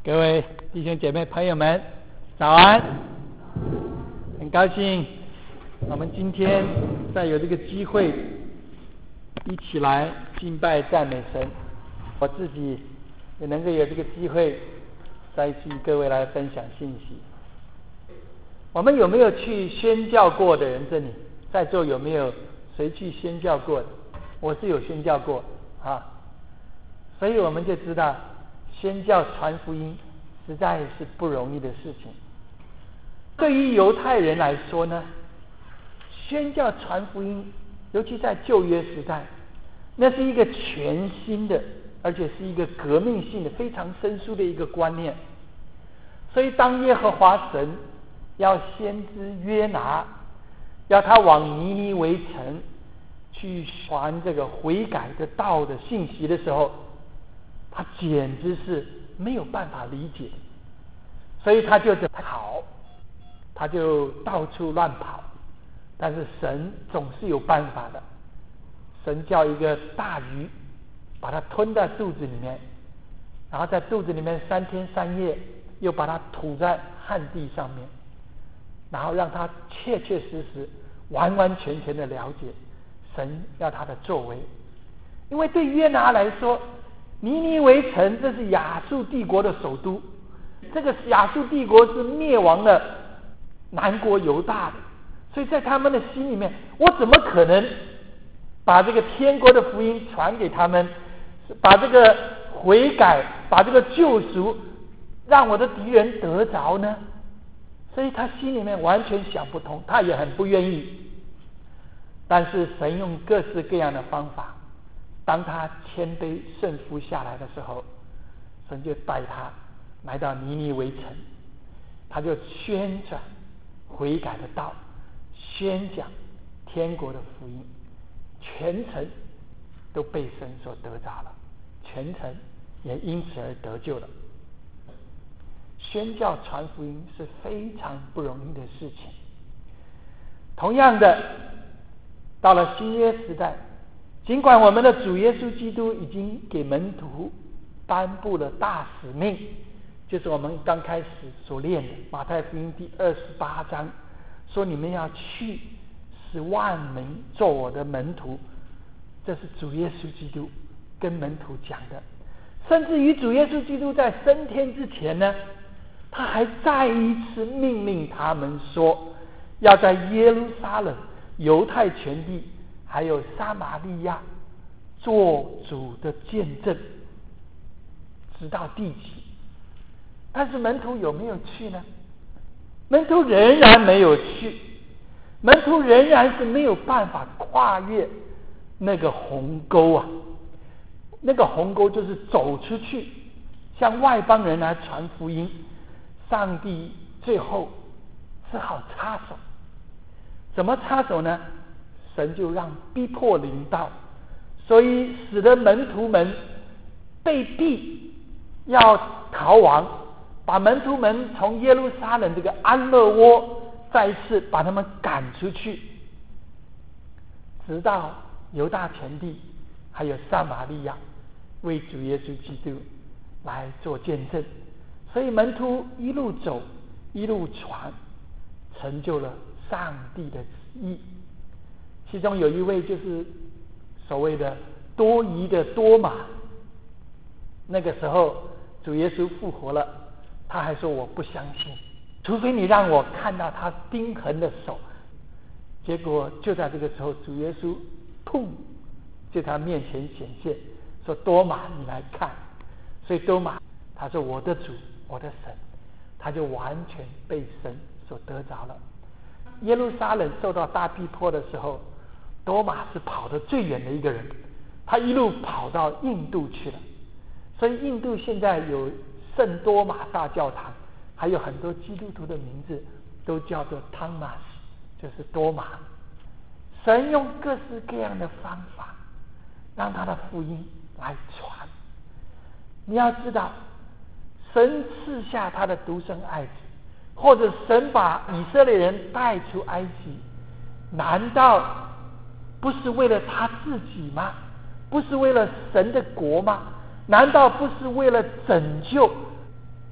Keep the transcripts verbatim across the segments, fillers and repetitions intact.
各位弟兄姐妹朋友们早安，很高兴我们今天再有这个机会一起来敬拜赞美神，我自己也能够有这个机会再一起与各位来分享信息。我们有没有去宣教过的人？这里在座有没有谁去宣教过的？我是有宣教过啊，所以我们就知道宣教传福音实在是不容易的事情。对于犹太人来说呢，宣教传福音，尤其在旧约时代，那是一个全新的，而且是一个革命性的、非常生疏的一个观念。所以当耶和华神要先知约拿要他往尼尼微城去传这个悔改的道的信息的时候，他简直是没有办法理解，所以他就跑，他就到处乱跑。但是神总是有办法的，神叫一个大鱼把它吞在肚子里面，然后在肚子里面三天三夜，又把它吐在旱地上面，然后让他确确实实完完全全的了解神要他的作为。因为对约拿来说，尼尼微城这是亚述帝国的首都，这个亚述帝国是灭亡了南国犹大的，所以在他们的心里面，我怎么可能把这个天国的福音传给他们，把这个悔改，把这个救赎让我的敌人得着呢？所以他心里面完全想不通，他也很不愿意。但是神用各式各样的方法，当他谦卑顺服下来的时候，神就带他来到尼尼微城，他就宣传悔改的道，宣讲天国的福音，全城都被神所得着了，全城也因此而得救了。宣教传福音是非常不容易的事情。同样的，到了新约时代，尽管我们的主耶稣基督已经给门徒颁布了大使命，就是我们刚开始所念的马太福音第二十八章，说你们要去使万民做我的门徒，这是主耶稣基督跟门徒讲的。甚至于主耶稣基督在升天之前呢，他还再一次命令他们说，要在耶路撒冷、犹太全地还有撒玛利亚做主的见证，直到地极。但是门徒有没有去呢？门徒仍然没有去，门徒仍然是没有办法跨越那个鸿沟啊！那个鸿沟就是走出去，向外邦人来传福音。上帝最后只好插手，怎么插手呢？神就让逼迫临到，所以使得门徒们被逼要逃亡，把门徒们从耶路撒冷这个安乐窝再一次把他们赶出去，直到犹大全地还有撒玛利亚为主耶稣基督来做见证。所以门徒一路走一路传，成就了上帝的旨意。其中有一位就是所谓的多疑的多马，那个时候主耶稣复活了，他还说我不相信，除非你让我看到他钉痕的手。结果就在这个时候，主耶稣砰在他面前显现，说多马你来看。所以多马他说我的主我的神，他就完全被神所得着了。耶路撒冷受到大逼迫的时候，多马是跑得最远的一个人，他一路跑到印度去了。所以印度现在有圣多马大教堂，还有很多基督徒的名字都叫做 Thomas， 就是多马。神用各式各样的方法让他的福音来传。你要知道，神赐下他的独生爱子，或者神把以色列人带出埃及，难道不是为了他自己吗？不是为了神的国吗？难道不是为了拯救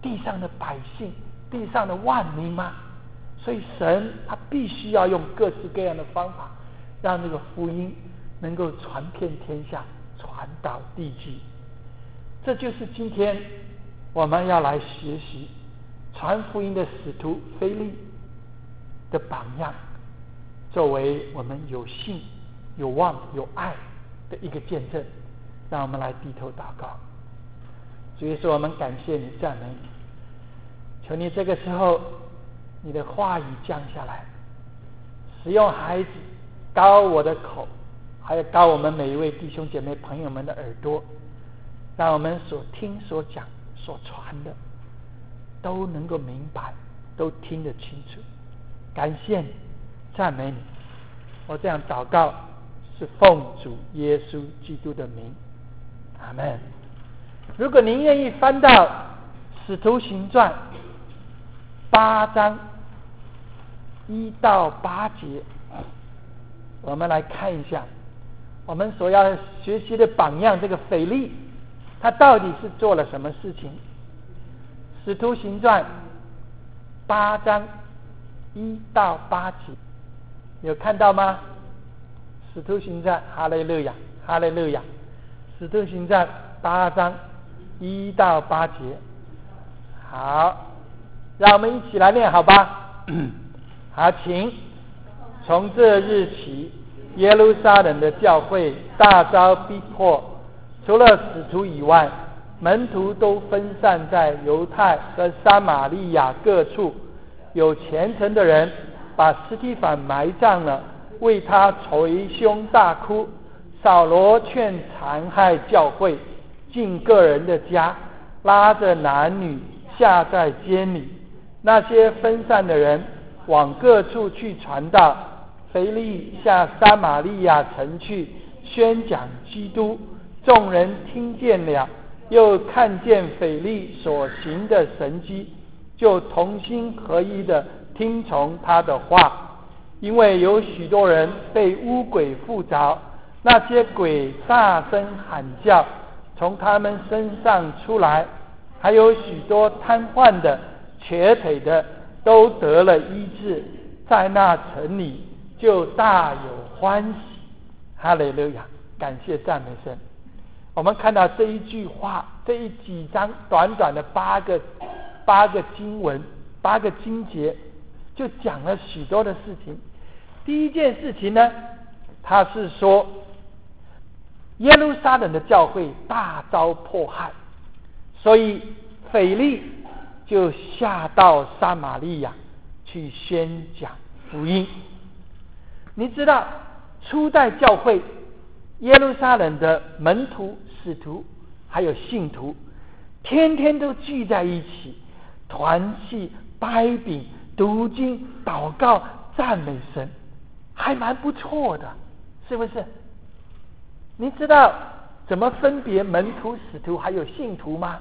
地上的百姓、地上的万民吗？所以神他必须要用各式各样的方法，让这个福音能够传遍天下，传到地极。这就是今天我们要来学习传福音的使徒腓利的榜样，作为我们有信、有望、有爱的一个见证。让我们来低头祷告。主耶稣，我们感谢你，赞美你，求你这个时候你的话语降下来，使用孩子高我的口，还有高我们每一位弟兄姐妹朋友们的耳朵，让我们所听所讲所传的都能够明白，都听得清楚。感谢你，赞美你，我这样祷告是奉主耶稣基督的名，阿们。如果您愿意翻到使徒行传八章一到八节，我们来看一下我们所要学习的榜样，这个腓利他到底是做了什么事情。使徒行传八章一到八节，有看到吗？使徒行传，哈利路亚，哈利路亚。使徒行传八章一到八节，好，让我们一起来念，好吧？好，请。从这日起，耶路撒冷的教会大遭逼迫，除了使徒以外，门徒都分散在犹太和撒玛利亚各处。有虔诚的人把司提反埋葬了，为他捶胸大哭。扫罗劝残害教会，进个人的家，拉着男女下在监里。那些分散的人往各处去传道。腓利下撒玛利亚城去宣讲基督，众人听见了，又看见腓利所行的神迹，就同心合一的听从他的话。因为有许多人被污鬼附着，那些鬼大声喊叫，从他们身上出来，还有许多瘫痪的、瘸腿的都得了医治，在那城里就大有欢喜。哈利路亚，感谢赞美神。我们看到这一句话，这一几章短短的八个八个经文，八个经节，就讲了许多的事情。第一件事情呢，他是说耶路撒冷的教会大遭迫害，所以腓利就下到撒玛利亚去宣讲福音。你知道初代教会耶路撒冷的门徒、使徒还有信徒，天天都聚在一起，团契、掰饼、读经、祷告、赞美神，还蛮不错的，是不是？你知道怎么分别门徒、使徒还有信徒吗？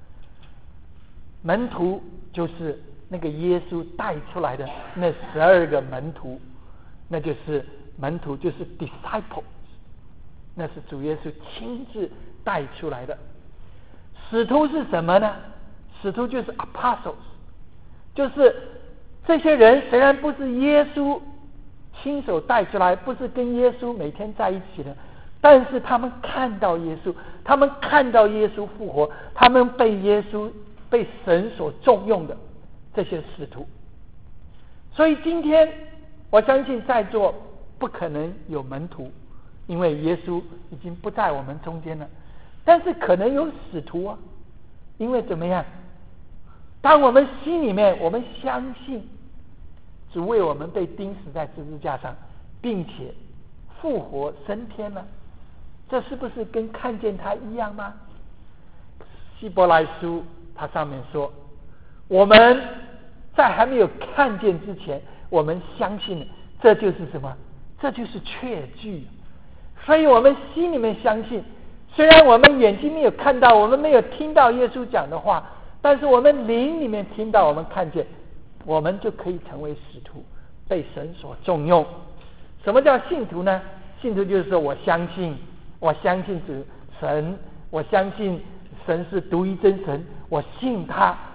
门徒就是那个耶稣带出来的那十二个门徒，那就是门徒，就是 disciples， 那是主耶稣亲自带出来的。使徒是什么呢？使徒就是 apostles， 就是这些人虽然不是耶稣亲手带出来，不是跟耶稣每天在一起的，但是他们看到耶稣，他们看到耶稣复活，他们被耶稣被神所重用的这些使徒。所以今天我相信在座不可能有门徒，因为耶稣已经不在我们中间了，但是可能有使徒啊。因为怎么样，当我们心里面我们相信主为我们被钉死在十字架上，并且复活升天了，这是不是跟看见他一样吗？希伯来书它上面说，我们在还没有看见之前，我们相信，这就是什么？这就是确据。所以我们心里面相信，虽然我们眼睛没有看到，我们没有听到耶稣讲的话，但是我们灵里面听到，我们看见，我们就可以成为使徒，被神所重用。什么叫信徒呢？信徒就是说，我相信，我相信主神，我相信神是独一真神，我信他，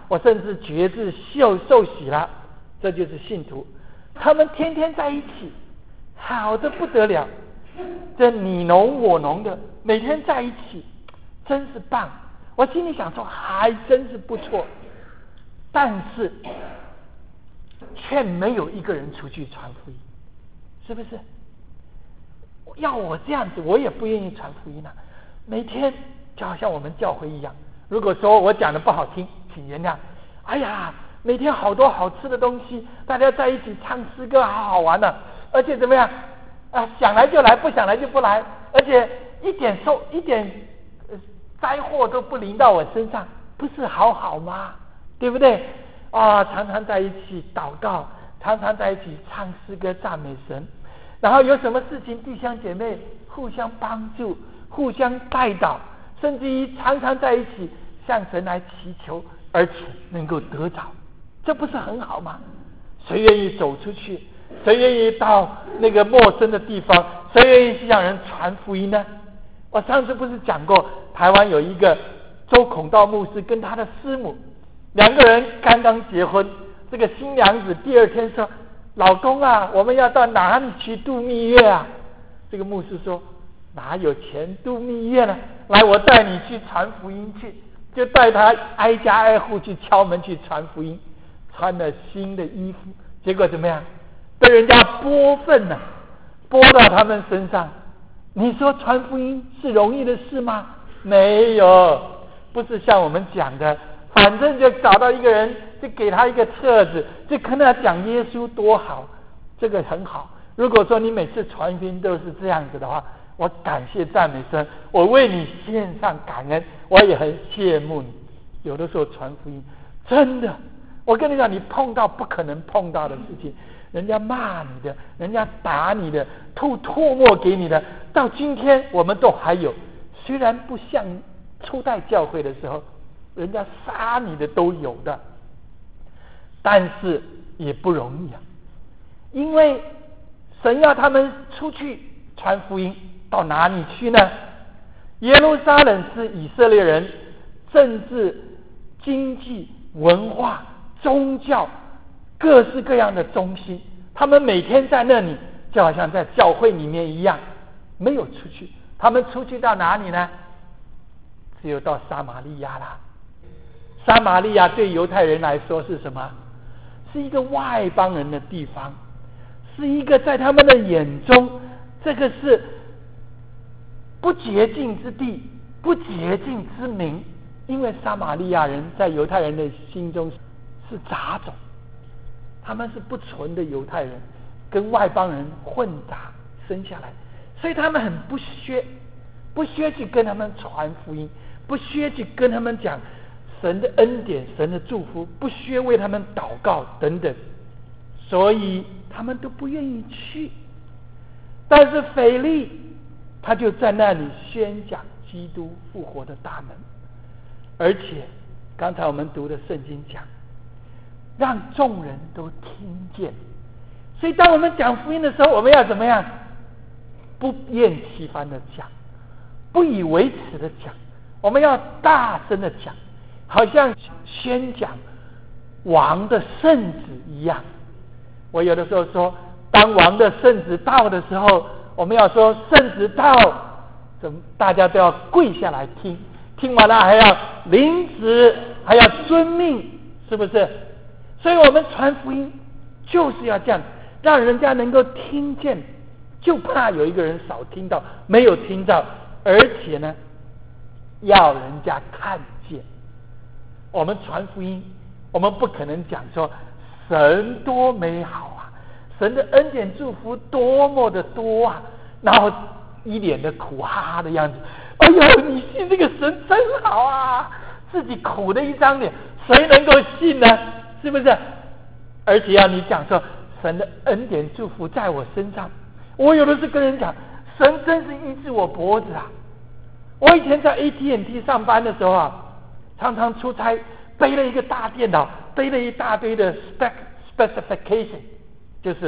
我甚至觉知受受洗了，这就是信徒。他们天天在一起，好的不得了，这你侬我侬的，每天在一起，真是棒。我心里想说，还真是不错，但是却没有一个人出去传福音，是不是？要我这样子，我也不愿意传福音啊。每天就好像我们教会一样，如果说我讲的不好听，请原谅。哎呀，每天好多好吃的东西，大家在一起唱诗歌，好好玩呢、啊。而且怎么样啊？想来就来，不想来就不来，而且一点受一点、呃、灾祸都不临到我身上，不是好好吗？对不对？啊，常常在一起祷告，常常在一起唱诗歌赞美神，然后有什么事情弟兄姐妹互相帮助，互相代祷，甚至于常常在一起向神来祈求，而且能够得着，这不是很好吗？谁愿意走出去？谁愿意到那个陌生的地方？谁愿意向人传福音呢？我上次不是讲过，台湾有一个周孔道牧师跟他的师母，两个人刚刚结婚，这个新娘子第二天说，老公啊，我们要到哪里去度蜜月啊？这个牧师说，哪有钱度蜜月呢？来，我带你去传福音去。就带他挨家挨户去敲门去传福音，穿了新的衣服，结果怎么样？被人家拨粪了，拨到他们身上。你说传福音是容易的事吗？没有，不是像我们讲的，反正就找到一个人，就给他一个册子，就跟他讲耶稣多好，这个很好。如果说你每次传福音都是这样子的话，我感谢赞美神，我为你献上感恩，我也很羡慕你。有的时候传福音，真的，我跟你讲，你碰到不可能碰到的事情，人家骂你的，人家打你的，吐唾沫给你的，到今天我们都还有。虽然不像初代教会的时候，人家杀你的都有的，但是也不容易啊，因为神要他们出去传福音。到哪里去呢？耶路撒冷是以色列人政治、经济、文化、宗教各式各样的中心，他们每天在那里就好像在教会里面一样，没有出去。他们出去到哪里呢？只有到撒玛利亚啦。撒玛利亚对犹太人来说是什么？是一个外邦人的地方，是一个在他们的眼中，这个是不洁净之地，不洁净之名。因为撒玛利亚人在犹太人的心中是杂种，他们是不纯的犹太人，跟外邦人混杂生下来，所以他们很不屑，不屑去跟他们传福音，不屑去跟他们讲神的恩典、神的祝福，不屑为他们祷告等等，所以他们都不愿意去。但是腓利他就在那里宣讲基督复活的大门，而且刚才我们读的圣经讲，让众人都听见。所以当我们讲福音的时候，我们要怎么样？不厌其烦的讲，不以为耻的讲，我们要大声的讲，好像宣讲王的圣旨一样。我有的时候说，当王的圣旨到的时候，我们要说圣旨到，怎么大家都要跪下来听，听完了还要领旨，还要遵命，是不是？所以我们传福音就是要这样，让人家能够听见，就怕有一个人少听到，没有听到，而且呢要人家看见。我们传福音，我们不可能讲说神多美好啊，神的恩典祝福多么的多啊，然后一脸的苦哈哈的样子，哎呦，你信这个神真好啊，自己苦的一张脸，谁能够信呢？是不是？而且要你讲说神的恩典祝福在我身上，我有的是跟人讲，神真是医治我脖子啊。我以前在 A T and T 上班的时候啊，常常出差，背了一个大电脑，背了一大堆的 spec specification， 就是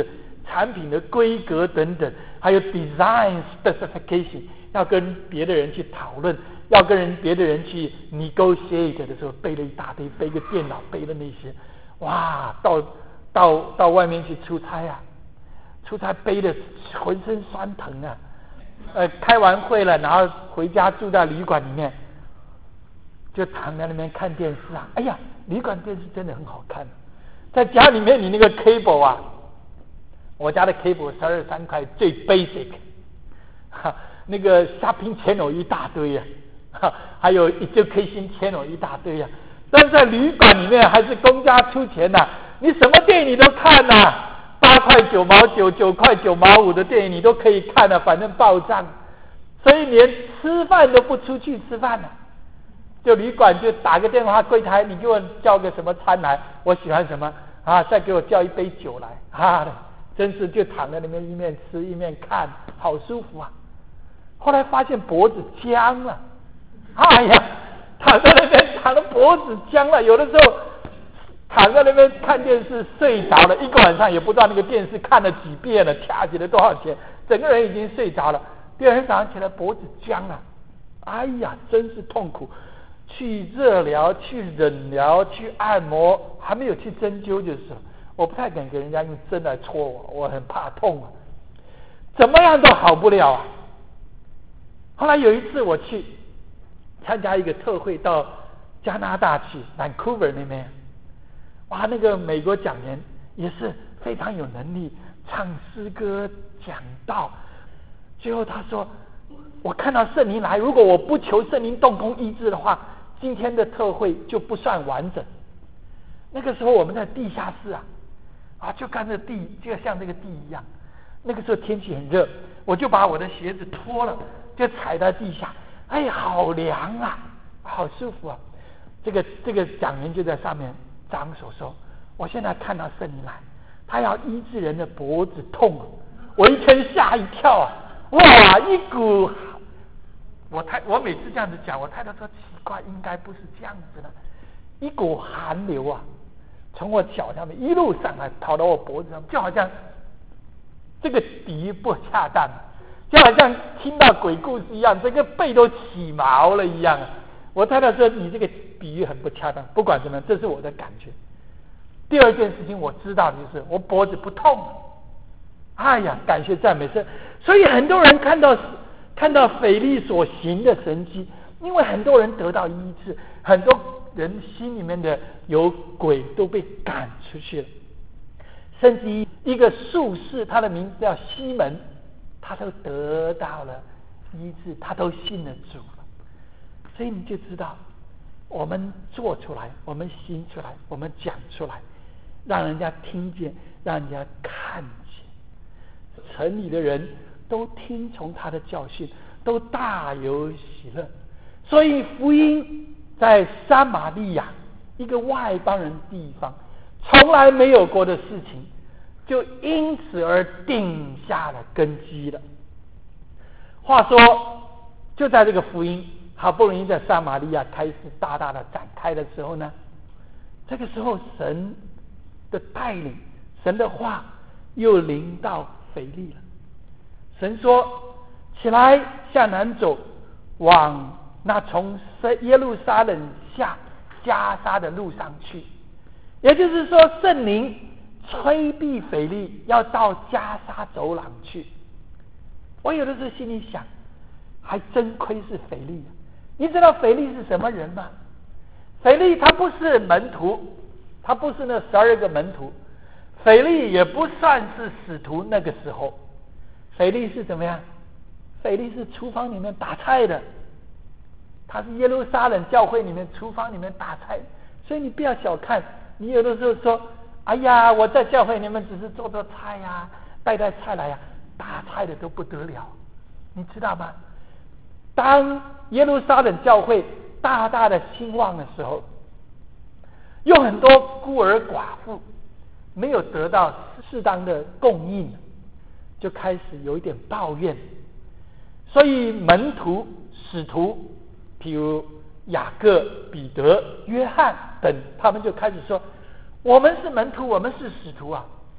产品的规格等等，还有 design specification， 要跟别的人去讨论，要跟人别的人去 negotiate 的时候，背了一大堆，背个电脑，背了那些，哇，到到到外面去出差啊，出差背的浑身酸疼啊，呃，开完会了，然后回家住在旅馆里面，就躺在那边看电视啊，哎呀，旅馆电视真的很好看，在家里面你那个 cable 啊，我家的 cable 十二三块最 basic， 哈，那个 shopping channel 一大堆啊，哈，还有 education channel 一大堆啊，但是在旅馆里面还是公家出钱呐、啊，你什么电影你都看呐、啊。八块九毛九、九块九毛五的电影你都可以看了、啊，反正报账，所以连吃饭都不出去吃饭了、啊，就旅馆就打个电话柜台，你给我叫个什么餐来，我喜欢什么啊，再给我叫一杯酒来啊，真是就躺在那边一面吃一面看，好舒服啊。后来发现脖子僵了，哎呀，躺在那边躺的脖子僵了，有的时候。躺在那边看电视睡着了，一个晚上也不知道那个电视看了几遍了，掐起了多少钱，整个人已经睡着了。第二天早上起来脖子僵了，哎呀，真是痛苦。去热疗、去冷疗、去按摩，还没有去针灸，就是我不太敢给人家用针来戳我，我很怕痛啊，怎么样都好不了啊。后来有一次我去参加一个特会，到加拿大去 Vancouver 那边。哇，那个美国讲员也是非常有能力，唱诗歌、讲道。最后他说：“我看到圣灵来，如果我不求圣灵动工医治的话，今天的特会就不算完整。”那个时候我们在地下室啊，啊，就看着地，就像这个地一样。那个时候天气很热，我就把我的鞋子脱了，就踩在地下，哎，好凉啊，好舒服啊。这个这个讲员就在上面。张手说：“我现在看到圣灵来，他要医治人的脖子痛。”我一听吓一跳啊！哇，一股……我太我每次这样子讲，我太太说奇怪，应该不是这样子的。一股寒流啊，从我脚上面一路上来，跑到我脖子上，就好像这个比喻不恰当，就好像听到鬼故事一样，这个背都起毛了一样啊！我太太说：“你这个比喻很不恰当。”不管怎么样，这是我的感觉。第二件事情我知道的就是我脖子不痛了。哎呀，感谢赞美神！所以很多人看到看到腓力所行的神迹，因为很多人得到医治，很多人心里面的有鬼都被赶出去了。甚至一个术士，他的名字叫西门，他都得到了医治，他都信了主了。所以你就知道，我们做出来，我们行出来，我们讲出来，让人家听见，让人家看见，城里的人都听从他的教训，都大有喜乐。所以福音在撒玛利亚一个外邦人地方从来没有过的事情，就因此而定下了根基了。话说，就在这个福音好不容易在撒玛利亚开始大大的展开的时候呢，这个时候神的带领，神的话又临到腓力了。神说：“起来，向南走，往那从耶路撒冷下加沙的路上去。”也就是说，圣灵催逼腓力要到加沙走廊去。我有的时候心里想，还真亏是腓力啊。你知道腓力是什么人吗？腓力他不是门徒，他不是那十二个门徒，腓力也不算是使徒。那个时候腓力是怎么样？腓力是厨房里面打菜的，他是耶路撒冷教会里面厨房里面打菜。所以你不要小看，你有的时候说，哎呀，我在教会里面只是做做菜呀、啊，带带菜来呀、啊，打菜的都不得了，你知道吗？当耶路撒冷教会大大的兴旺的时候，有很多孤儿寡妇没有得到适当的供应，就开始有一点抱怨。所以门徒、使徒，譬如雅各、彼得、约翰等，他们就开始说：“我们是门徒，我们是使徒啊，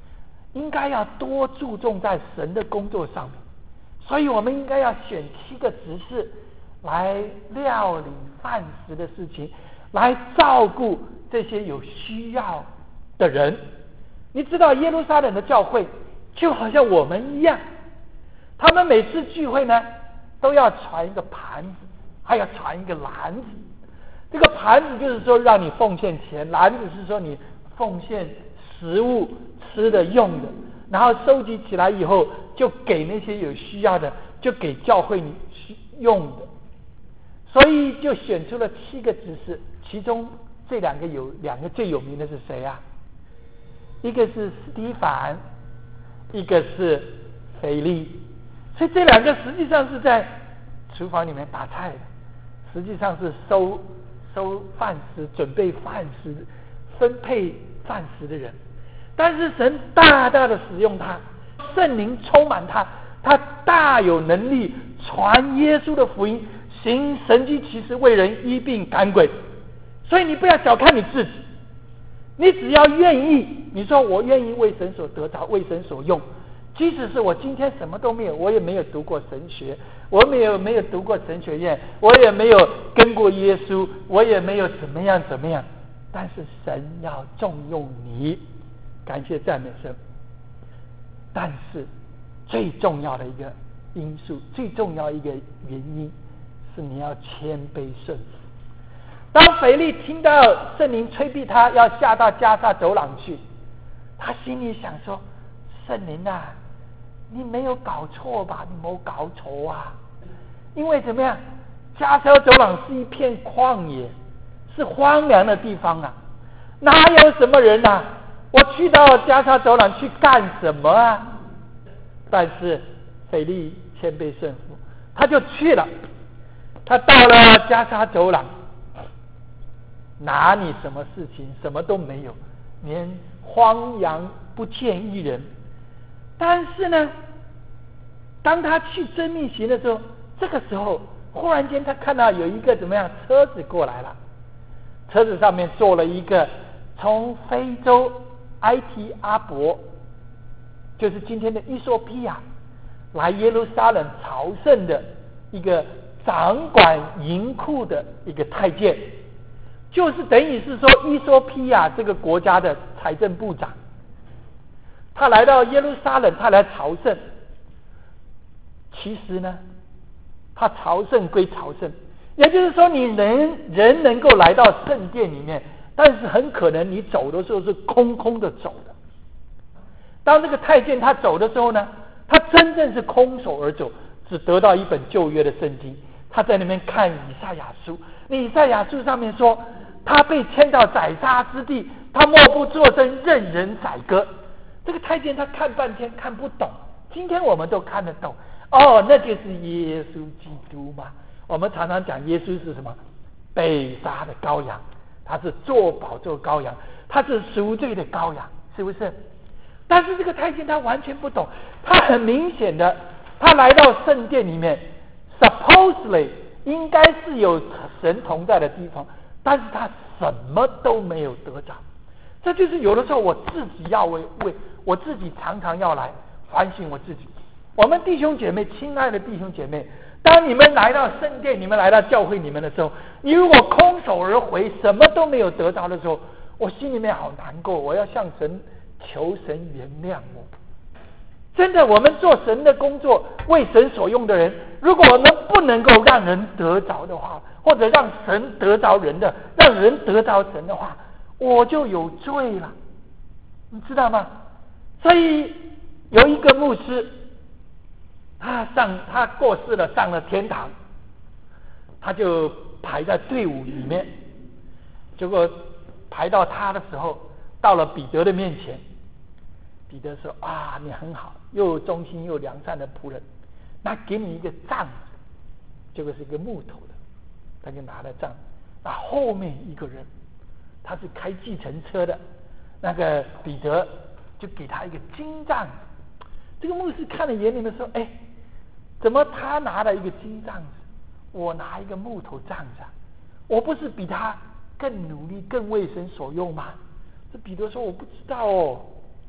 应该要多注重在神的工作上面，所以我们应该要选七个执事来料理饭食的事情，来照顾这些有需要的人。你知道耶路撒冷的教会就好像我们一样，他们每次聚会呢都要传一个盘子，还要传一个篮子。这个盘子就是说让你奉献钱，篮子是说你奉献食物吃的用的，然后收集起来以后就给那些有需要的，就给教会你用的。所以就选出了七个执事，其中这两个有两个最有名的是谁啊？一个是司提反，一个是腓利。所以这两个实际上是在厨房里面打菜的，实际上是收收饭食、准备饭食、分配饭食的人。但是神大大的使用他，圣灵充满他，他大有能力传耶稣的福音，行神迹奇事，为人医病赶鬼。所以你不要小看你自己，你只要愿意，你说我愿意为神所得着，为神所用，即使是我今天什么都没有，我也没有读过神学，我没有没有读过神学院，我也没有跟过耶稣，我也没有怎么样怎么样，但是神要重用你，感谢赞美神。但是最重要的一个因素，最重要一个原因是你要谦卑顺服。当腓利听到圣灵催逼他要下到迦萨走廊去，他心里想说，圣灵啊，你没有搞错吧？你没有搞错啊！因为怎么样，迦萨走廊是一片旷野，是荒凉的地方啊，哪有什么人啊？我去到迦萨走廊去干什么啊？但是腓利谦卑顺服，他就去了。他到了迦萨走廊，哪里什么事情？什么都没有，连荒洋不见一人。但是呢，当他去真命行的时候，这个时候忽然间他看到有一个怎么样车子过来了，车子上面坐了一个从非洲埃提阿伯，就是今天的伊索比亚来耶路撒冷朝圣的一个掌管银库的一个太监，就是等于是说伊索比亚这个国家的财政部长。他来到耶路撒冷，他来朝圣。其实呢，他朝圣归朝圣，也就是说你人人能够来到圣殿里面，但是很可能你走的时候是空空的走的。当这个太监他走的时候呢，他真正是空手而走，只得到一本旧约的圣经。他在那边看以赛亚书，以赛亚书上面说，他被迁到宰杀之地，他默不作声，任人宰割。这个太监他看半天看不懂，今天我们都看得懂。哦，那就是耶稣基督嘛。我们常常讲耶稣是什么？被杀的羔羊，他是做宝座羔羊，他是赎罪的羔羊，是不是？但是这个太监他完全不懂，他很明显的，他来到圣殿里面 supposedly 应该是有神同在的地方，但是他什么都没有得着。这就是有的时候我自己要为为我自己常常要来反省我自己。我们弟兄姐妹，亲爱的弟兄姐妹，当你们来到圣殿，你们来到教会你们的时候，你如果空手而回，什么都没有得着的时候，我心里面好难过，我要向神求神原谅我。真的，我们做神的工作，为神所用的人，如果我们不能够让人得着的话，或者让神得着人的，让人得着神的话，我就有罪了，你知道吗？所以有一个牧师，他上他过世了，上了天堂，他就排在队伍里面，结果排到他的时候，到了彼得的面前，彼得说啊，你很好，又忠心又良善的仆人，那给你一个杖子，结果是一个木头的，他就拿了杖，那后面一个人，他是开计程车的，那个彼得就给他一个金杖子。这个牧师看了眼里面说，哎，怎么他拿了一个金杖子，我拿一个木头杖子啊？我不是比他更努力更为神所用吗？这彼得说，我不知道哦，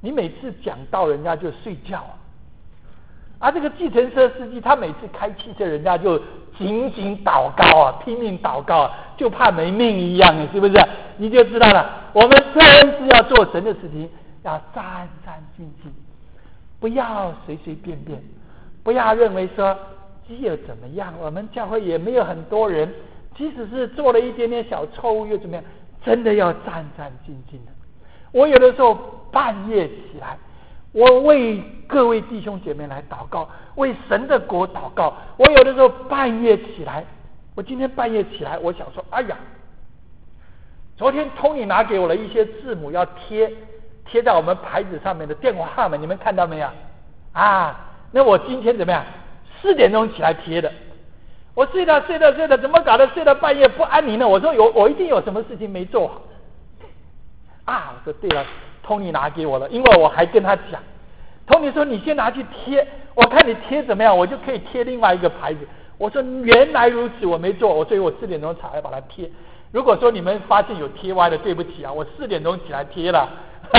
你每次讲道，人家就睡觉啊。啊，这个计程车司机他每次开汽车，人家就紧紧祷告啊，拼命祷告啊，就怕没命一样，是不是？你就知道了，我们真是要做神的事情，要战战兢兢，不要随随便便，不要认为说基又怎么样，我们教会也没有很多人，即使是做了一点点小错误又怎么样，真的要战战兢兢的。我有的时候半夜起来，我为各位弟兄姐妹来祷告，为神的国祷告。我有的时候半夜起来，我今天半夜起来，我想说，哎呀，昨天Tony拿给我了一些字母，要贴贴在我们牌子上面的电话号码，你们看到没有？啊，那我今天怎么样？四点钟起来贴的。我睡到睡到睡到，怎么搞的？睡到半夜不安宁呢？我说有，我一定有什么事情没做好。啊，我说对了，Tony拿给我了，因为我还跟他讲，Tony说你先拿去贴，我看你贴怎么样，我就可以贴另外一个牌子。我说原来如此，我没做，我所以我四点钟起来把它贴。如果说你们发现有贴歪的，对不起啊，我四点钟起来贴了。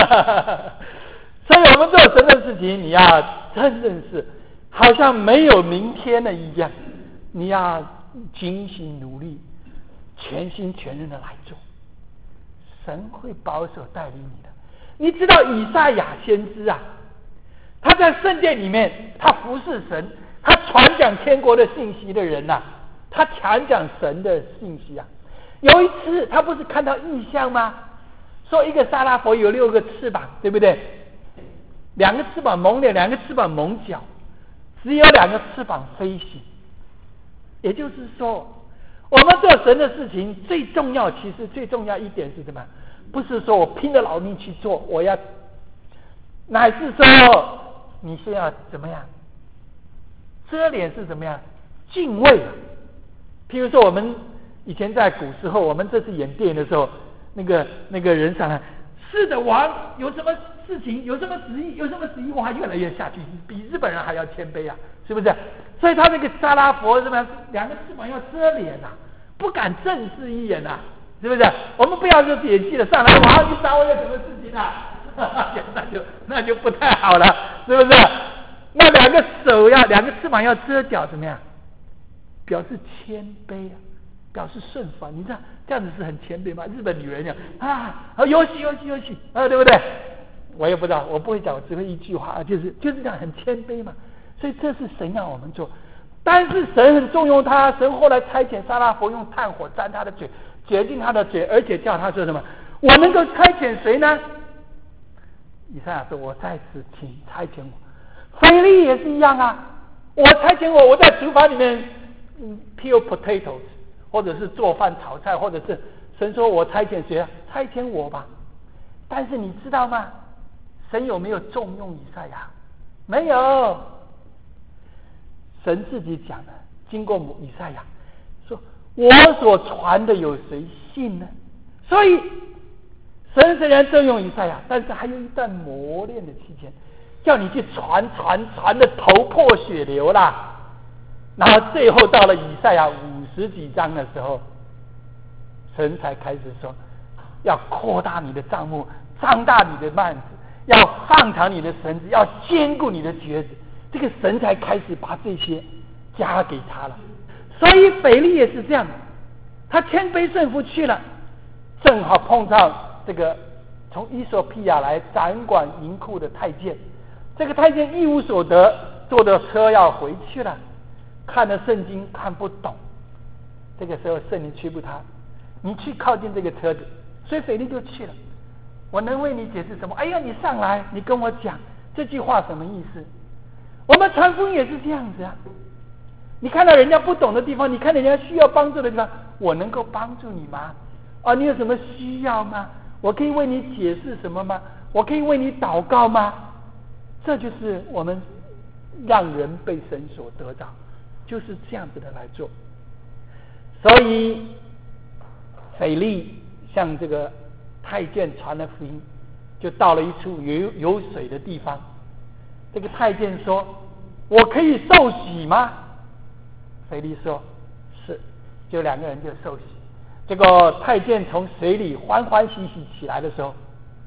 所以我们做神的事情，你要真正是好像没有明天的一样，你要精心努力，全心全人的来做。神会保守带领你的。你知道以赛亚先知啊，他在圣殿里面，他服侍神，他传讲天国的信息的人呐、啊，他传讲神的信息啊。有一次他不是看到异象吗？说一个撒拉佛有六个翅膀，对不对？两个翅膀蒙脸，两个翅膀蒙角，只有两个翅膀飞行。也就是说，我们做神的事情最重要，其实最重要一点是什么？不是说我拼了老命去做，我要，乃是说你先要怎么样？遮脸是怎么样？敬畏。譬如说我们以前在古时候，我们这次演电影的时候，那个那个人上来，是的，王有什么事情，有什么旨意，有什么旨意，哇，越来越下去，比日本人还要谦卑啊，是不是？所以他那个撒拉佛什么，两个翅膀要遮脸啊，不敢正视一眼啊，是不是？我们不要就演戏了，上来王，你找我有什么事情啊？那就那就不太好了，是不是？那两个手要，两个翅膀要遮脚，怎么样？表示谦卑啊，表示顺服。你知道这样子是很谦卑吗？日本女人讲啊，游戏游戏游戏啊，对不对？我也不知道，我不会讲，我只会一句话，就是就是这样很谦卑嘛。所以这是神让我们做，但是神很重用他，神后来差遣撒拉佛用炭火沾他的嘴，洁净他的嘴，而且叫他说什么？我能够差遣谁呢？以赛亚说：“我在此，请差遣我。”腓力也是一样啊，我差遣我，我在厨房里面嗯 peel potatoes， 或者是做饭炒菜，或者是神说我差遣谁啊？差遣我吧。但是你知道吗？神有没有重用以赛亚？没有。神自己讲的，经过以赛亚说：“我所传的有谁信呢？”所以神虽然重用以赛亚，但是还有一段磨练的期间，叫你去传传传的头破血流啦。然后最后到了以赛亚五十几章的时候，神才开始说：“要扩大你的帐幕，张大你的幔子，要放长你的绳子，要坚固你的橛子。”这个神才开始把这些加给他了。所以腓力也是这样，他谦卑顺服去了，正好碰到这个从伊索比亚来掌管银库的太监。这个太监一无所得，坐着车要回去了，看了圣经看不懂。这个时候圣灵催促他：“你去靠近这个车子。”所以腓力就去了。我能为你解释什么？哎呀，你上来，你跟我讲这句话什么意思？我们传福音也是这样子啊！你看到人家不懂的地方，你看人家需要帮助的地方，我能够帮助你吗？啊，你有什么需要吗？我可以为你解释什么吗？我可以为你祷告吗？这就是我们让人被神所得到，就是这样子的来做。所以腓力向这个太监传了福音，就到了一处有有水的地方。这个太监说：“我可以受洗吗？”腓力说：“是。”就两个人就受洗。这个太监从水里欢欢喜喜起来的时候，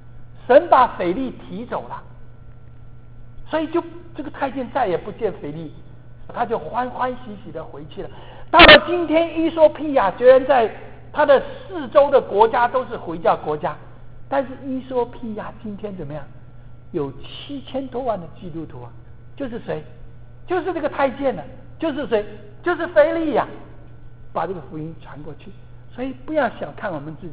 神把腓力提走了，所以就这个太监再也不见腓力，他就欢欢喜喜的回去了。到了今天，伊索匹亚虽然在他的四周的国家都是回教国家，但是伊索匹亚今天怎么样？有七千多万的基督徒啊！就是谁？就是这个太监呢、啊？就是谁？就是腓力呀、啊！把这个福音传过去，所以不要小看我们自己。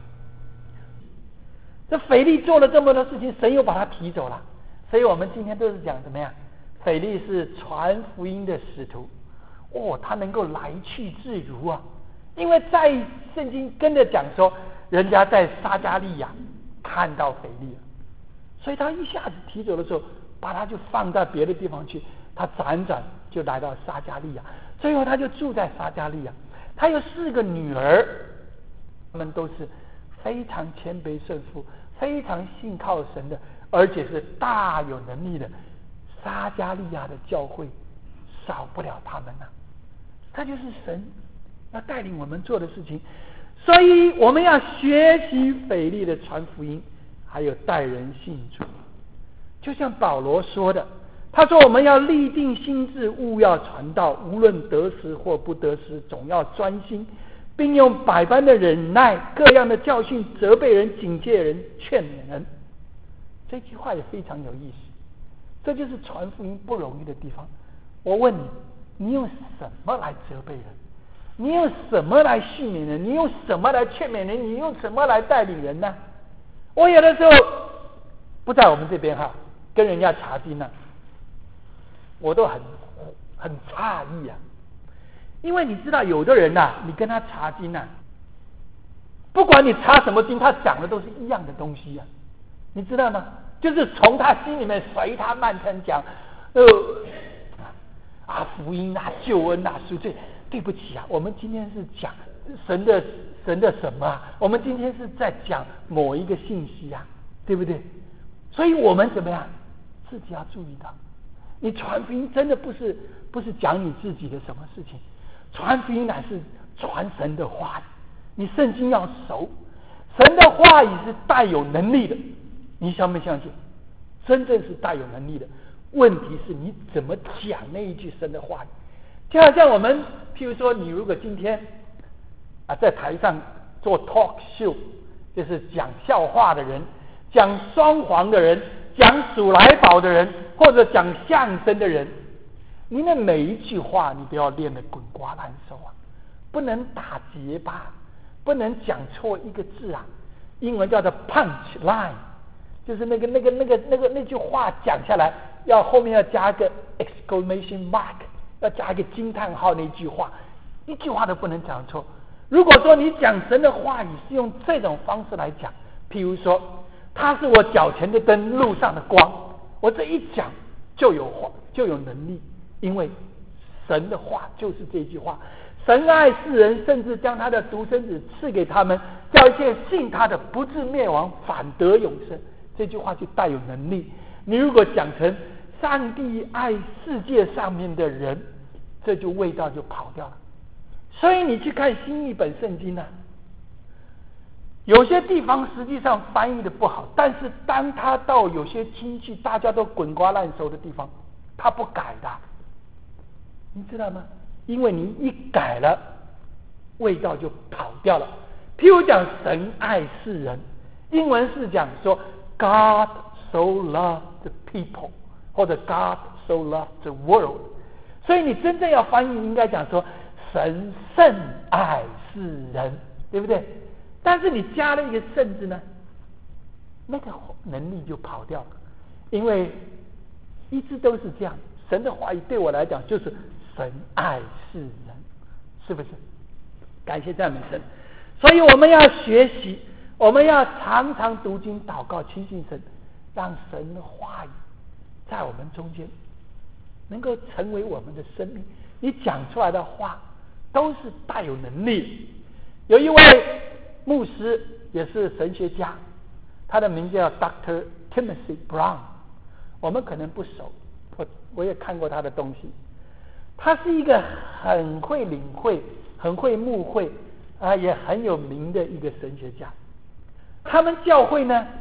这腓力做了这么多事情，神又把他提走了，所以我们今天都是讲怎么样？腓力是传福音的使徒，哦，他能够来去自如啊！因为在圣经跟着讲说，人家在撒迦利亚看到腓力了，所以他一下子提走的时候，把他就放到别的地方去，他辗转就来到撒迦利亚，最后他就住在撒迦利亚。他有四个女儿，他们都是非常谦卑顺服，非常信靠神的，而且是大有能力的。撒迦利亚的教会少不了他们啊，这就是神要带领我们做的事情。所以我们要学习腓力的传福音，还有带人信主。就像保罗说的，他说我们要立定心志，务要传道，无论得时或不得时，总要专心，并用百般的忍耐，各样的教训，责备人，警戒人，劝勉人。这句话也非常有意思，这就是传福音不容易的地方。我问你，你用什么来责备人？你用什么来训勉人？你用什么来劝勉人？你用什么来带领人呢？我有的时候不在我们这边哈，跟人家查经呢，我都很很诧异啊，因为你知道有的人呐、啊，你跟他查经呐、啊，不管你查什么经，他讲的都是一样的东西啊，你知道吗？就是从他心里面随他漫腾讲，呃啊福音啊救恩啊赎罪。对不起啊，我们今天是讲神的神的什么、啊？我们今天是在讲某一个信息啊，对不对？所以我们怎么样？自己要注意到，你传福音真的不是不是讲你自己的什么事情，传福音乃是传神的话语。你圣经要熟，神的话语是带有能力的，你相不相信？真正是带有能力的。问题是你怎么讲那一句神的话语？就好像我们，譬如说，你如果今天啊在台上做 talk show， 就是讲笑话的人，讲双簧的人，讲数来宝的人，或者讲相声的人，你的每一句话你都要练得滚瓜烂熟啊，不能打结巴，不能讲错一个字啊。英文叫做 punch line， 就是那个那个那个那个那句话讲下来，要后面要加个 exclamation mark。要加一个惊叹号，那句话一句话都不能讲错。如果说你讲神的话语是用这种方式来讲，譬如说他是我脚前的灯，路上的光，我这一讲就有话就有能力，因为神的话就是这句话。神爱世人，甚至将他的独生子赐给他们，叫一切信他的不至灭亡，反得永生。这句话就带有能力。你如果讲成上帝爱世界上面的人，这就味道就跑掉了。所以你去看新译本圣经呢、啊，有些地方实际上翻译的不好，但是当他到有些经句大家都滚瓜烂熟的地方，他不改的，你知道吗？因为你一改了，味道就跑掉了。譬如讲神爱世人，英文是讲说 God so loved the people，或者 God so loved the world， 所以你真正要翻译应该讲说神甚爱世人，对不对？但是你加了一个甚字呢，那个能力就跑掉了，因为一直都是这样。神的话语对我来讲就是神爱世人，是不是？感谢赞美神。所以我们要学习，我们要常常读经祷告亲近神，让神的话语在我们中间能够成为我们的生命。你讲出来的话都是带有能力。有一位牧师也是神学家，他的名字叫 Doctor Timothy Brown， 我们可能不熟，我我也看过他的东西。他是一个很会领会很会牧会啊，也很有名的一个神学家。他们教会呢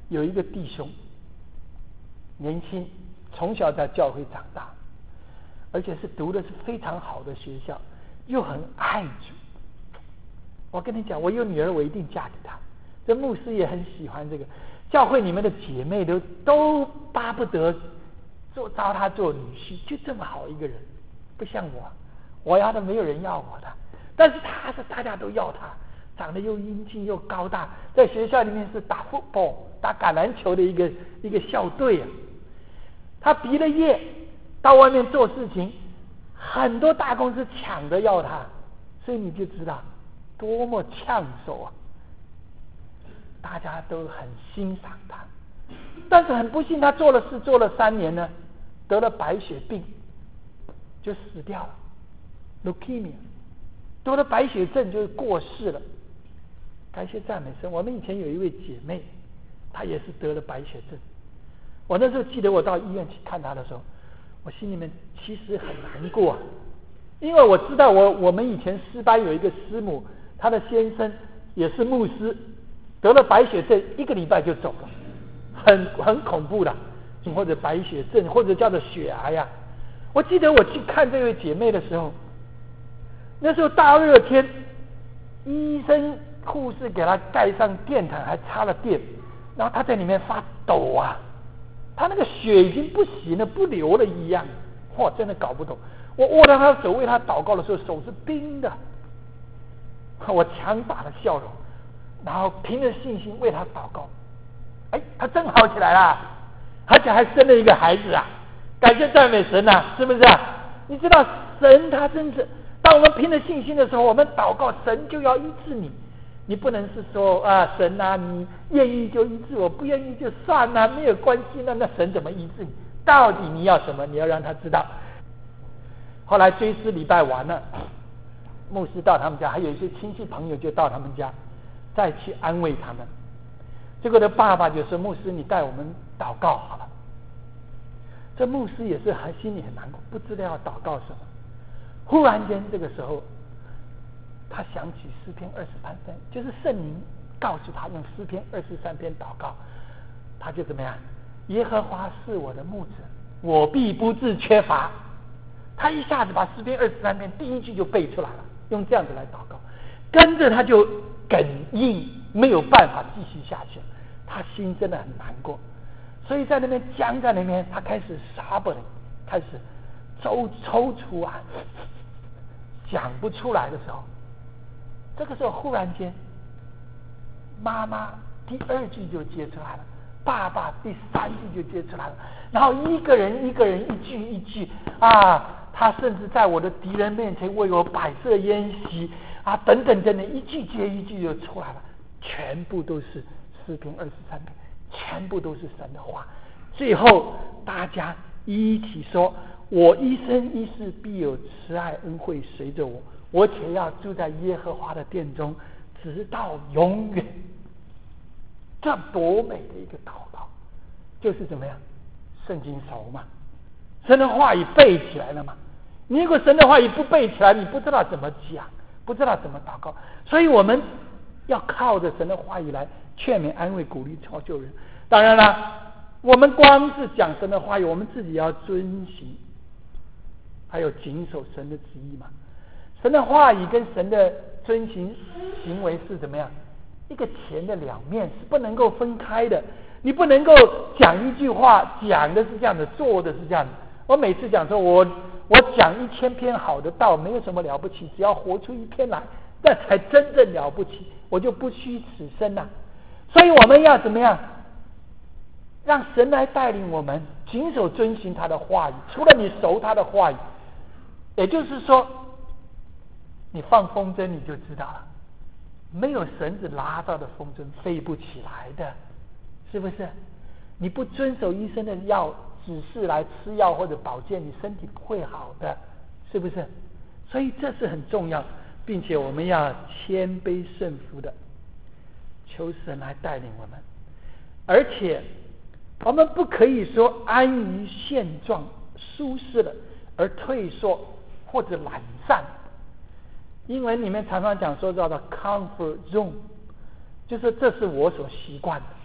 有一个弟兄，年轻，从小在教会长大，而且是读的是非常好的学校，又很爱主。我跟你讲，我有女儿，我一定嫁给她。这牧师也很喜欢这个，教会里面的姐妹都都巴不得做招他做女婿，就这么好一个人，不像我，我要的没有人要我的，但是他是大家都要他，长得又英俊又高大，在学校里面是打 football 打橄榄球的一个一个校队啊。他毕了业到外面做事情，很多大公司抢着要他，所以你就知道多么抢手啊！大家都很欣赏他，但是很不幸，他做了事做了三年呢，得了白血病，就死掉了 ，leukemia， 得了白血症就过世了。感谢赞美神！我们以前有一位姐妹，她也是得了白血症。我那时候记得我到医院去看她的时候，我心里面其实很难过、啊，因为我知道我我们以前诗班有一个师母，她的先生也是牧师，得了白血症，一个礼拜就走了，很很恐怖的，或者白血症，或者叫做血癌呀、啊。我记得我去看这位姐妹的时候，那时候大热天，医生护士给她盖上电毯，还插了电，然后她在里面发抖啊，她那个血已经不行了，不流了一样，哇，真的搞不懂。我握到她的手为她祷告的时候，手是冰的，我强打了笑容，然后凭着信心为她祷告。哎，她真好起来了，而且还生了一个孩子啊！感谢赞美神啊，是不是啊？你知道神他真是，当我们凭着信心的时候，我们祷告，神就要医治你。你不能是说啊，神啊，你愿意就医治我，不愿意就算了，没有关系了。那神怎么医治你？到底你要什么？你要让他知道。后来追思礼拜完了，牧师到他们家，还有一些亲戚朋友就到他们家，再去安慰他们。结果的爸爸就说：“牧师，你带我们祷告好了。”这牧师也是很心里很难过，不知道要祷告什么。忽然间，这个时候，他想起诗篇二十三篇，就是圣灵告诉他用诗篇二十三篇祷告，他就怎么样？耶和华是我的牧者，我必不致缺乏。他一下子把诗篇二十三篇第一句就背出来了，用这样子来祷告，跟着他就哽咽，没有办法继续下去了。他心真的很难过。所以在那边僵在那边，他开始傻不了，开始抽抽搐啊，讲不出来的时候，这个时候忽然间，妈妈第二句就接出来了，爸爸第三句就接出来了，然后一个人一个人一句一句啊，他甚至在我的敌人面前为我摆设筵席啊，等等等等，一句接一句就出来了，全部都是诗篇二十三篇。全部都是神的话，最后大家一起说：“我一生一世必有慈爱恩惠随着我，我且要住在耶和华的殿中，直到永远。”这多美的一个祷告，就是怎么样？圣经熟嘛，神的话语背起来了嘛。你如果神的话语不背起来，你不知道怎么讲，不知道怎么祷告。所以我们要靠着神的话语来劝勉、安慰、鼓励、造就人。当然了，我们光是讲神的话语，我们自己要遵行，还有谨守神的旨意嘛。神的话语跟神的遵行行为是怎么样？一个钱的两面，是不能够分开的。你不能够讲一句话，讲的是这样的，做的是这样的。我每次讲说，我我讲一千篇好的道，没有什么了不起，只要活出一篇来，那才真正了不起，我就不虚此生呐、啊。所以我们要怎么样？让神来带领我们，谨守遵行他的话语。除了你熟他的话语，也就是说，你放风筝你就知道了，没有绳子拉到的风筝飞不起来的，是不是？你不遵守医生的药指示来吃药或者保健，你身体不会好的，是不是？所以这是很重要，并且我们要谦卑顺服的，求神来带领我们，而且我们不可以说安于现状舒适了而退缩或者懒散。英文里面常常讲说到的 comfort zone， 就是这是我所习惯的。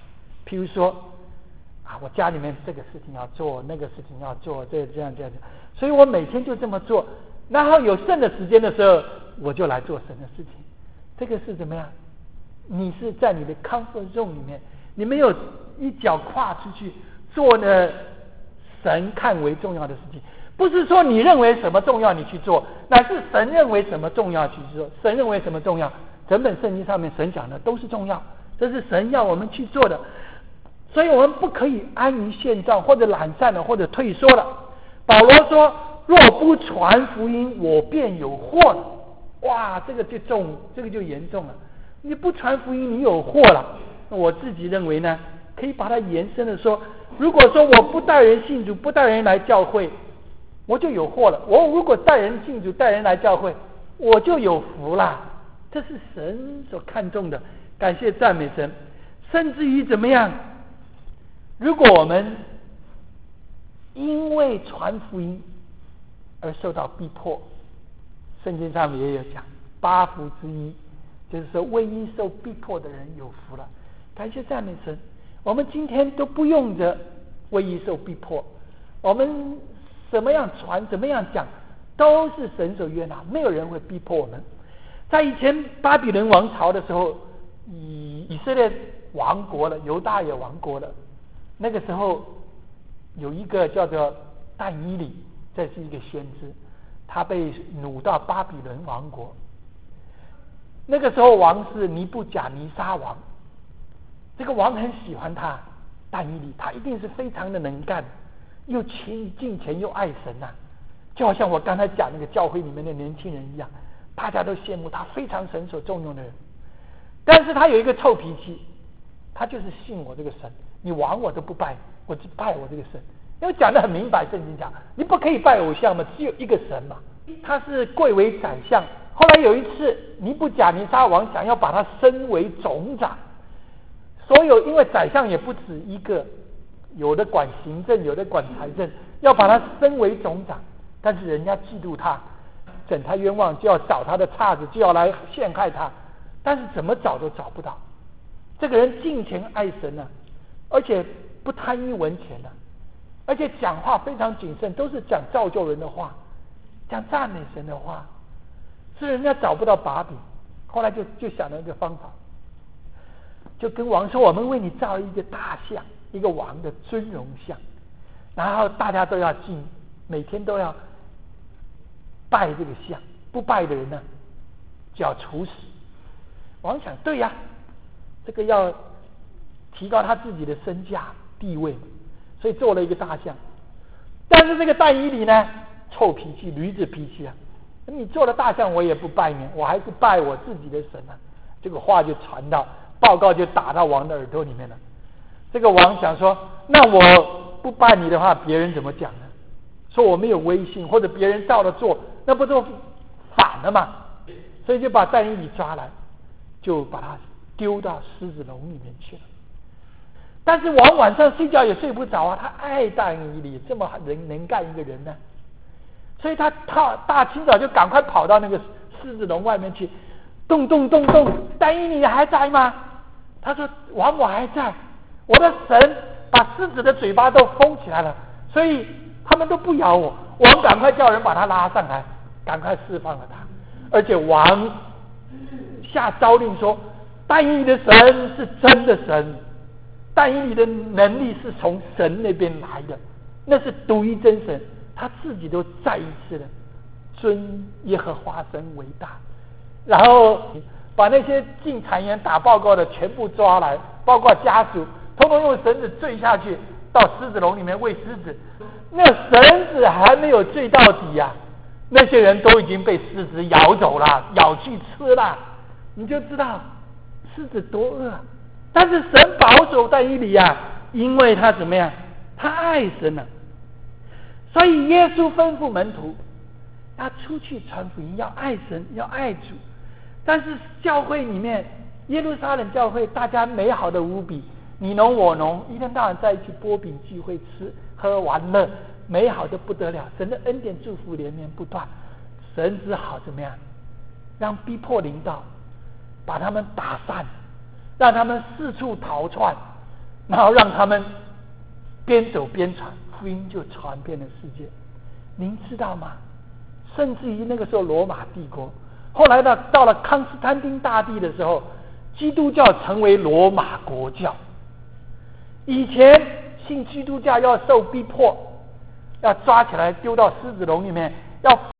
譬如说啊，我家里面这个事情要做，那个事情要做，这这样这样，所以我每天就这么做，然后有剩的时间的时候，我就来做神的事情。这个是怎么样？你是在你的 comfort zone 里面，你没有一脚跨出去做呢神看为重要的事情。不是说你认为什么重要你去做，乃是神认为什么重要去做。神认为什么重要，整本圣经上面神讲的都是重要，这是神要我们去做的。所以我们不可以安于现状，或者懒散了，或者退缩了。保罗说，若不传福音，我便有祸了。哇，这个就重，这个就严重了。你不传福音，你有祸了。我自己认为呢，可以把它延伸的说，如果说我不带人信主，不带人来教会，我就有祸了。我如果带人信主，带人来教会，我就有福了。这是神所看重的，感谢赞美神。甚至于怎么样，如果我们因为传福音而受到逼迫，圣经上面也有讲八福之一，就是说为因受逼迫的人有福了。感谢赞美神，我们今天都不用着为因受逼迫，我们怎么样传怎么样讲都是神所悦纳，没有人会逼迫我们。在以前巴比伦王朝的时候，以以色列亡国了，犹大也亡国了，那个时候有一个叫做但以理，这是一个先知，他被掳到巴比伦王国。那个时候王是尼布甲尼撒王，这个王很喜欢他但以理，他一定是非常的能干，又勤敬虔又爱神呐、啊，就好像我刚才讲那个教会里面的年轻人一样，大家都羡慕他，非常神所重用的人。但是他有一个臭脾气，他就是信我这个神，你王我都不拜，我只拜我这个神。因为讲得很明白，圣经讲你不可以拜偶像嘛，只有一个神嘛。他是贵为宰相，后来有一次尼布甲尼撒王想要把他升为总长，所有因为宰相也不止一个，有的管行政，有的管财政，要把他升为总长，但是人家嫉妒他，整他冤枉，就要找他的岔子，就要来陷害他，但是怎么找都找不到。这个人敬虔爱神啊，而且不贪一文钱啊，而且讲话非常谨慎，都是讲造就人的话，讲赞美神的话，所以人家找不到把柄。后来就就想了一个方法，就跟王说，我们为你造一个大像，一个王的尊荣像，然后大家都要敬，每天都要拜这个像，不拜的人呢就要处死。王想，对呀，这个要提高他自己的身价地位，所以做了一个大像。但是这个但以理呢，臭脾气，驴子脾气啊，你做了大像我也不拜你，我还是拜我自己的神啊。这个话就传到，报告就打到王的耳朵里面了。这个王想说，那我不拜你的话，别人怎么讲呢？说我没有威信，或者别人照了做，那不就反了吗？所以就把但以理抓来，就把他丢到狮子笼里面去了。但是王晚上睡觉也睡不着啊，他爱但以理，这么能能干一个人呢，所以他他大清早就赶快跑到那个狮子笼外面去，动动动动，但以理还在吗？他说，王我还在，我的神把狮子的嘴巴都封起来了，所以他们都不咬我。王赶快叫人把他拉上来，赶快释放了他。而且王下诏令说，但以理的神是真的神，但以理的能力是从神那边来的，那是独一真神，他自己都再一次的尊耶和华神为大。然后把那些进谗言打报告的全部抓来，包括家属，统统用绳子坠下去到狮子笼里面喂狮子。那绳子还没有坠到底啊，那些人都已经被狮子咬走了，咬去吃了，你就知道狮子多恶。但是神保守但以理啊，因为他怎么样？他爱神啊，所以耶稣吩咐门徒要出去传福音，要爱神，要爱主。但是教会里面，耶路撒冷教会大家美好的无比，你侬我侬，一天到晚在一起剥饼聚会，吃喝玩乐，美好的不得了，神的恩典祝福连绵不断。神只好怎么样？让逼迫临到，把他们打散，让他们四处逃窜， 然后让他们边走边传，福音就传遍了世界。您知道吗？甚至于那个时候罗马帝国，后来呢到了康斯坦丁大帝的时候，基督教成为罗马国教。以前信基督教要受逼迫，要抓起来丢到狮子笼里面，要